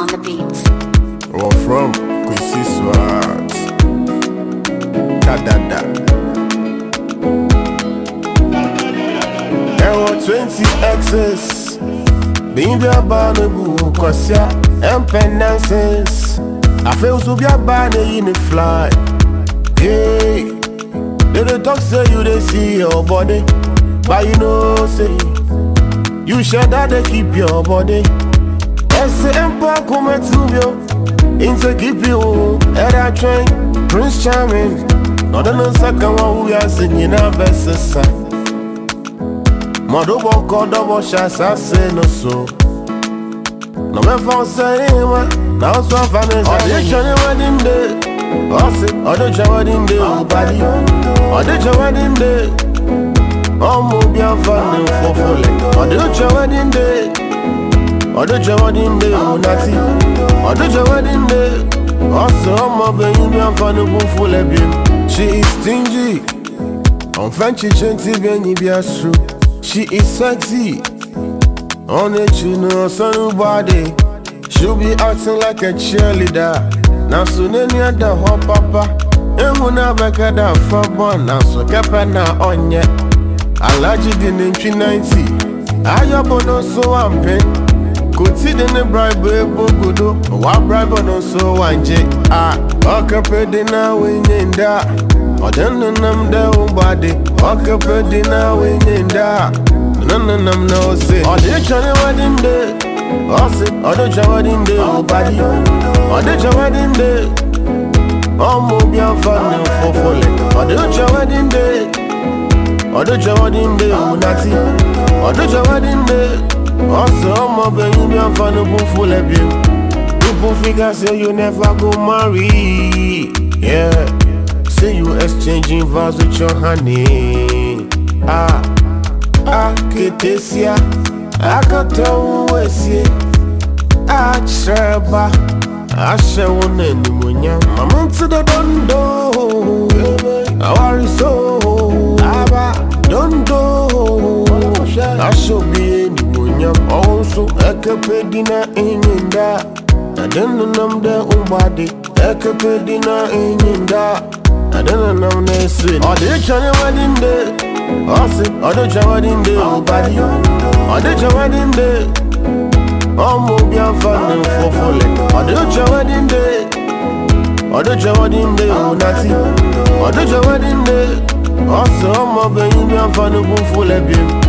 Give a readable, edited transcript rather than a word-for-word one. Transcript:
on the beats. We're from Quincy Swat. Da. There were 20 exes. Being your barnabu, Kosia, and penances. I feel so be a banner in the fly. Hey, they talk say you they see your body, but you know say you should that they keep your body. Esse empire come to you, into keep you. Head I train, Prince Charming. Not the second one we are singing our best side. Modo boko double shots, I say no so. No me found saying now so famous. Audition wedding day, audition wedding day, body. Audition wedding day, be a fan for full. Audition wedding day, audition wedding day, Nati. Audition wedding day, also be a fan for full. She is stingy, on Frenchy Chenty Benny be a true. She is sexy. On it, you know, somebody. She'll be acting like a cheerleader. Now, soon any other hot papa. And when I back at that for one, now so capana on yet. I like you in 90. I have no so I'm paying. Could see the bribe, good. What bribe on so one j. Okay, pretty now winning that. Or then the body. Okay, pretty now winning that. No, say. Audition wedding day. Audition wedding day, body. Audition wedding day. Be a fan for full. Audition wedding day. Audition wedding day, Nati. Audition wedding day. Also, be a fan for full. People figure say you never go marry. Yeah. Say you exchanging vows with your honey. Ketesia, Akatawesi, Acheba, Ashawon and Munya, I'm to the Dondo, our so, Dondo, I shall be in Munya, also Ekapedina in that. I don't know the Umbadi, Ekapedina in that. I don't know this. Audition wedding day. Audition wedding day, body. Audition wedding day. Be a fan for full. Audition wedding day. Audition wedding day, Nati. Audition wedding day. Also, be a fan for full.